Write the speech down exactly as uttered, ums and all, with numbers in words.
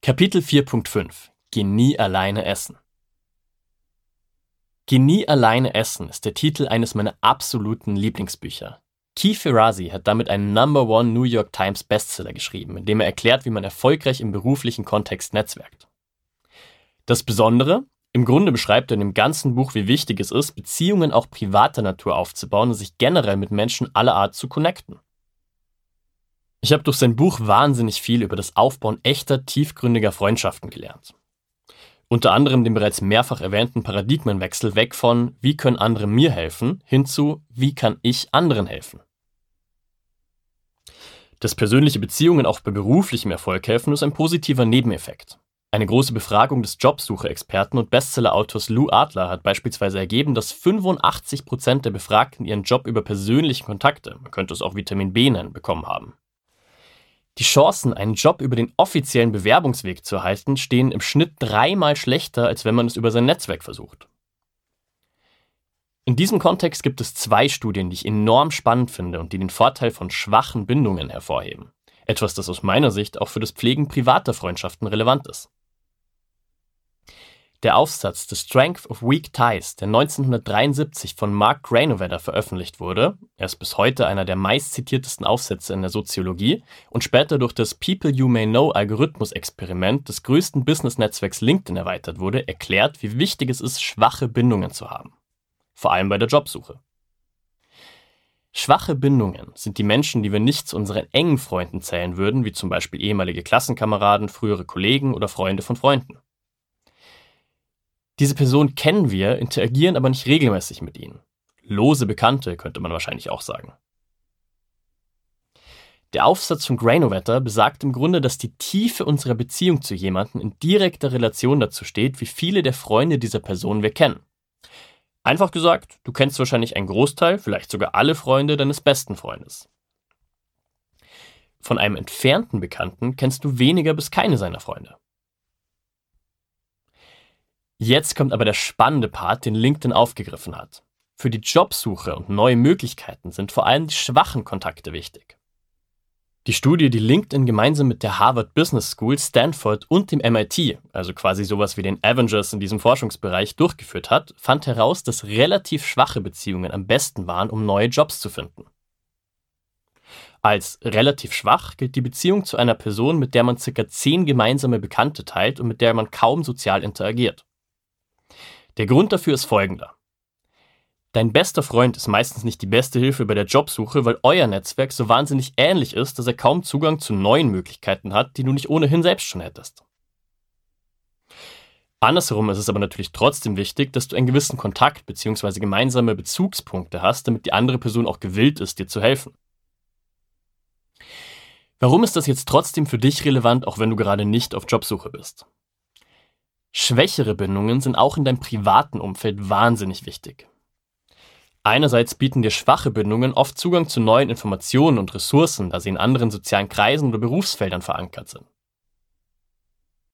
Kapitel vier Punkt fünf. Geh nie alleine essen. Geh nie alleine essen ist der Titel eines meiner absoluten Lieblingsbücher. Keith Ferrazzi hat damit einen Number One New York Times Bestseller geschrieben, in dem er erklärt, wie man erfolgreich im beruflichen Kontext netzwerkt. Das Besondere: Im Grunde beschreibt er in dem ganzen Buch, wie wichtig es ist, Beziehungen auch privater Natur aufzubauen und sich generell mit Menschen aller Art zu connecten. Ich habe durch sein Buch wahnsinnig viel über das Aufbauen echter, tiefgründiger Freundschaften gelernt. Unter anderem den bereits mehrfach erwähnten Paradigmenwechsel weg von „Wie können andere mir helfen?" hin zu „Wie kann ich anderen helfen?" Dass persönliche Beziehungen auch bei beruflichem Erfolg helfen, ist ein positiver Nebeneffekt. Eine große Befragung des Jobsuche-Experten und Bestseller-Autors Lou Adler hat beispielsweise ergeben, dass fünfundachtzig Prozent der Befragten ihren Job über persönliche Kontakte, man könnte es auch Vitamin B nennen, bekommen haben. Die Chancen, einen Job über den offiziellen Bewerbungsweg zu erhalten, stehen im Schnitt dreimal schlechter, als wenn man es über sein Netzwerk versucht. In diesem Kontext gibt es zwei Studien, die ich enorm spannend finde und die den Vorteil von schwachen Bindungen hervorheben. Etwas, das aus meiner Sicht auch für das Pflegen privater Freundschaften relevant ist. Der Aufsatz The Strength of Weak Ties, der neunzehnhundertdreiundsiebzig von Mark Granovetter veröffentlicht wurde, er ist bis heute einer der meistzitiertesten Aufsätze in der Soziologie und später durch das People You May Know Algorithmus-Experiment des größten Business-Netzwerks LinkedIn erweitert wurde, erklärt, wie wichtig es ist, schwache Bindungen zu haben. Vor allem bei der Jobsuche. Schwache Bindungen sind die Menschen, die wir nicht zu unseren engen Freunden zählen würden, wie zum Beispiel ehemalige Klassenkameraden, frühere Kollegen oder Freunde von Freunden. Diese Personen kennen wir, interagieren aber nicht regelmäßig mit ihnen. Lose Bekannte, könnte man wahrscheinlich auch sagen. Der Aufsatz von Granovetter besagt im Grunde, dass die Tiefe unserer Beziehung zu jemandem in direkter Relation dazu steht, wie viele der Freunde dieser Person wir kennen. Einfach gesagt, du kennst wahrscheinlich einen Großteil, vielleicht sogar alle Freunde deines besten Freundes. Von einem entfernten Bekannten kennst du weniger bis keine seiner Freunde. Jetzt kommt aber der spannende Part, den LinkedIn aufgegriffen hat. Für die Jobsuche und neue Möglichkeiten sind vor allem die schwachen Kontakte wichtig. Die Studie, die LinkedIn gemeinsam mit der Harvard Business School, Stanford und dem M I T, also quasi sowas wie den Avengers in diesem Forschungsbereich, durchgeführt hat, fand heraus, dass relativ schwache Beziehungen am besten waren, um neue Jobs zu finden. Als relativ schwach gilt die Beziehung zu einer Person, mit der man ca. zehn gemeinsame Bekannte teilt und mit der man kaum sozial interagiert. Der Grund dafür ist folgender. Dein bester Freund ist meistens nicht die beste Hilfe bei der Jobsuche, weil euer Netzwerk so wahnsinnig ähnlich ist, dass er kaum Zugang zu neuen Möglichkeiten hat, die du nicht ohnehin selbst schon hättest. Andersherum ist es aber natürlich trotzdem wichtig, dass du einen gewissen Kontakt bzw. gemeinsame Bezugspunkte hast, damit die andere Person auch gewillt ist, dir zu helfen. Warum ist das jetzt trotzdem für dich relevant, auch wenn du gerade nicht auf Jobsuche bist? Schwächere Bindungen sind auch in deinem privaten Umfeld wahnsinnig wichtig. Einerseits bieten dir schwache Bindungen oft Zugang zu neuen Informationen und Ressourcen, da sie in anderen sozialen Kreisen oder Berufsfeldern verankert sind.